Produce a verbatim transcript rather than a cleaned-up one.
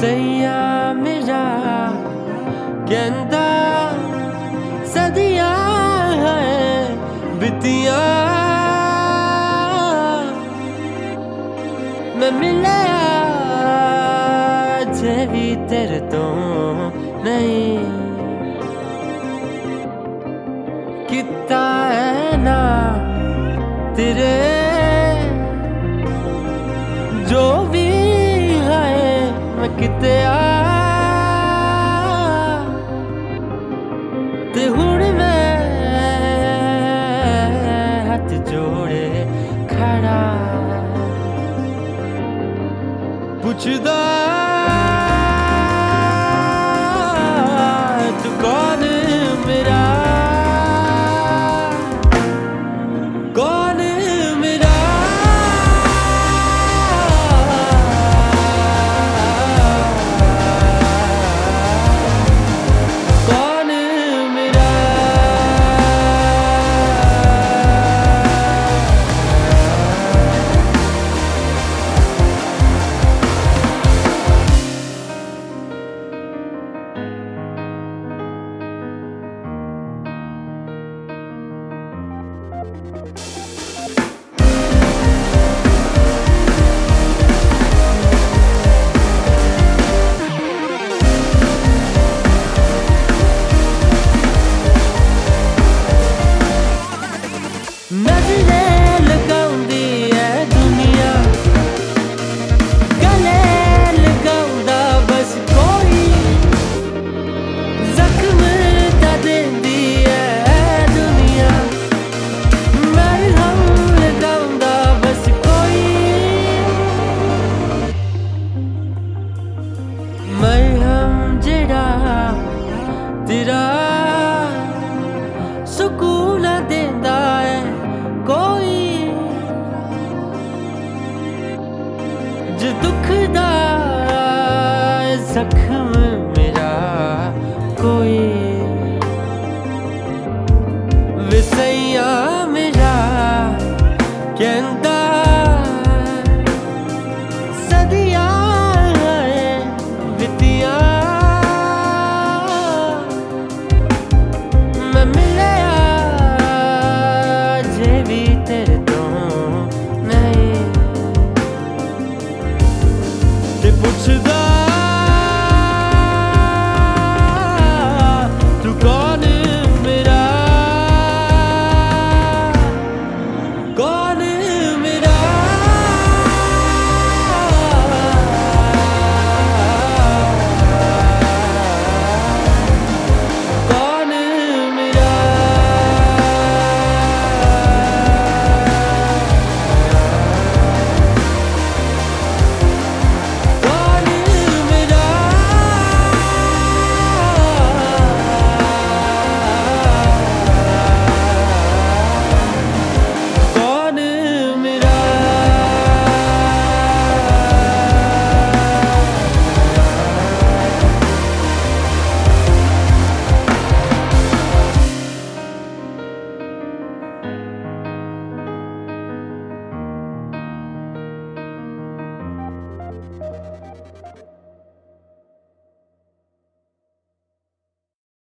सैया मेरा कहंदा सदियां है बितियां मैं मिलया जे भी तेरे तो नहीं कितना है ना तेरे जो भी है मैं किते आ ते हुण मैं हाथ जोड़े खड़ा पुछदा तू कौन मेरा कौन मेरा कौन मेरा नजरें लगाउंदी है दुनिया गले लगाउंदा बस कोई जख्म ता देंदी है दुनिया मरहम लगाउंदा बस कोई मरहम जेड़ा तेरा सुकून देंदा है कोई जो दुख दा जख्म